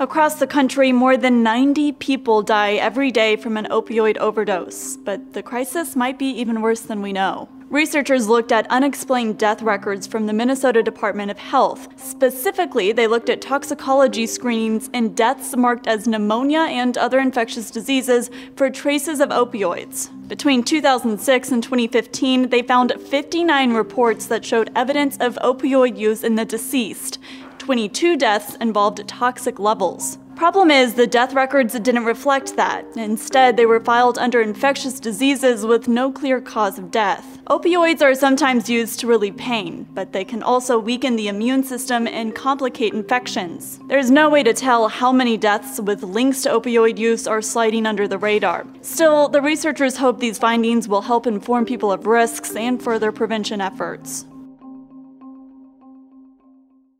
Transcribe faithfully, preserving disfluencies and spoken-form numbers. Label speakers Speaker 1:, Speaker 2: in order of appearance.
Speaker 1: Across the country, more than ninety people die every day from an opioid overdose, but the crisis might be even worse than we know. Researchers looked at unexplained death records from the Minnesota Department of Health. Specifically, they looked at toxicology screenings and deaths marked as pneumonia and other infectious diseases for traces of opioids. Between two thousand six and twenty fifteen, they found fifty-nine reports that showed evidence of opioid use in the deceased. twenty-two deaths involved toxic levels. Problem is, the death records didn't reflect that. Instead, they were filed under infectious diseases with no clear cause of death. Opioids are sometimes used to relieve pain, but they can also weaken the immune system and complicate infections. There's no way to tell how many deaths with links to opioid use are sliding under the radar. Still, the researchers hope these findings will help inform people of risks and further prevention efforts.